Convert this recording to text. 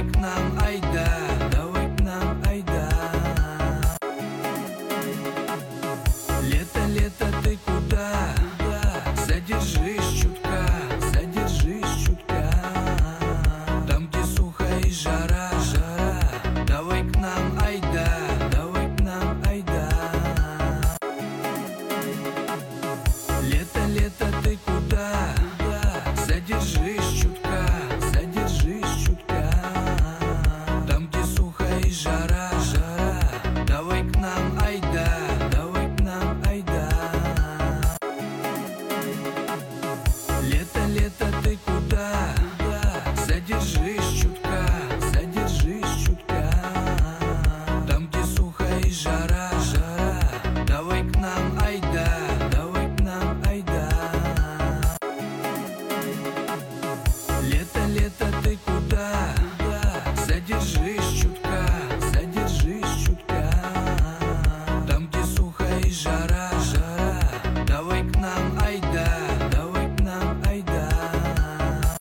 давай к нам, айда, давай к нам, айда. Лето, лето, ты куда? Задержись чутка, задержись чутка. Там, где сухо и жара.